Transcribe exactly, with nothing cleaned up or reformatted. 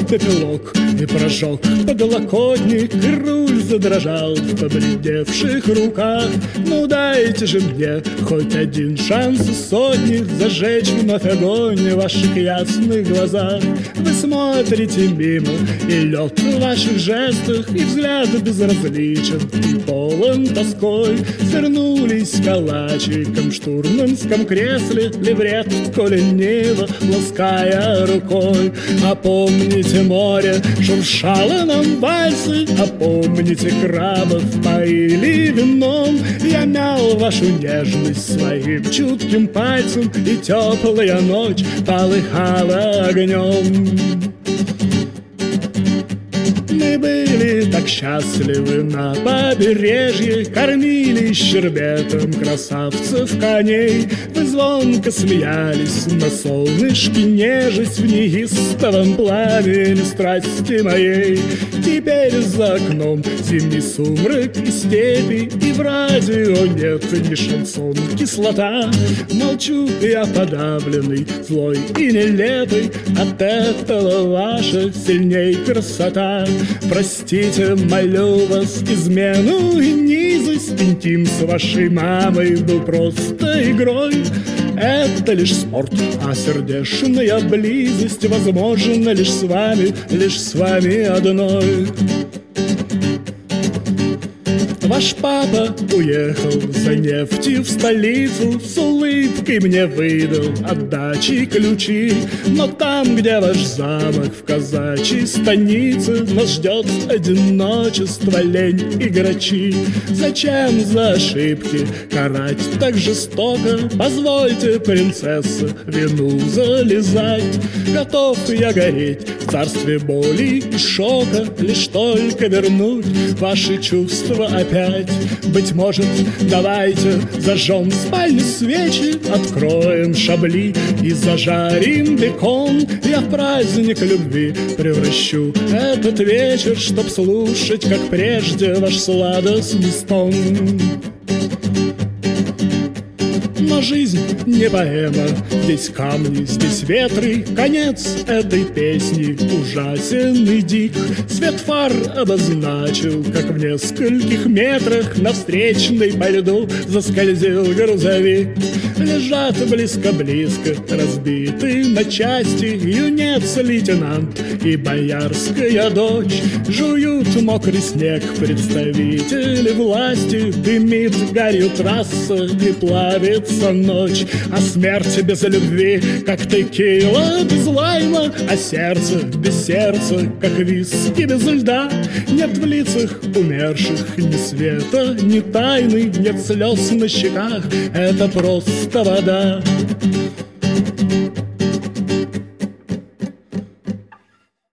пепелок и прожег подлокотник, и руль задрожал в побледневших руках. Ну дайте же мне хоть один шанс из сотни зажечь вновь огонь в ваших ясных глазах. Вы смотрите мимо, и лед в ваших жестах, и взгляд безразличен, и полон тоской. Свернулись калачиком в штурманском кресле, леврет коленево лаская рукой. А помните, море шуршало нам вальсы, а помните, крабов поили вином. Я мял вашу нежность своим чутким пальцем, и теплая ночь полыхала огнем. Мы были так счастливы на побережье, кормили щербетом красавцев коней. Вы звонко смеялись на солнышке, нежесть в неистовом пламени страсти моей. Теперь за окном зимний сумрак и степи, и в радио нет ни шансон, кислота. Молчу я подавленный, злой и нелепый, от этого ваша сильней красота. Простите, молю вас, измену и низость, интим с вашей мамой был просто игрой. Это лишь спорт, а сердечная близость возможна лишь с вами, лишь с вами одной. Ваш папа уехал за нефтью в столицу, с улыбкой мне выдал отдачи ключи. Но там, где ваш замок в казачьей станице, нас ждет одиночество, лень и грачи. Зачем за ошибки карать так жестоко? Позвольте, принцесса, вину залезать. Готов я гореть в царстве боли и шока, лишь только вернуть ваши чувства опять. Быть может, давайте зажжем в спальне свечи, откроем шабли и зажарим бекон. Я в праздник любви превращу этот вечер, чтоб слушать, как прежде, ваш сладостный стон. Но жизнь не поэма, здесь камни, здесь ветры. Конец этой песни ужасен и дик. Свет фар обозначил, как в нескольких метрах на встречной по льду заскользил грузовик. Лежат близко-близко, разбиты на части, юнец-лейтенант и боярская дочь. Жуют мокрый снег представители власти, дымит гарью трасса и плавится ночь. А смерть без любви, как текила без лайма, а сердце без сердца, как виски без льда. Нет в лицах умерших ни света, ни тайны, нет слез на щеках, это просто вода.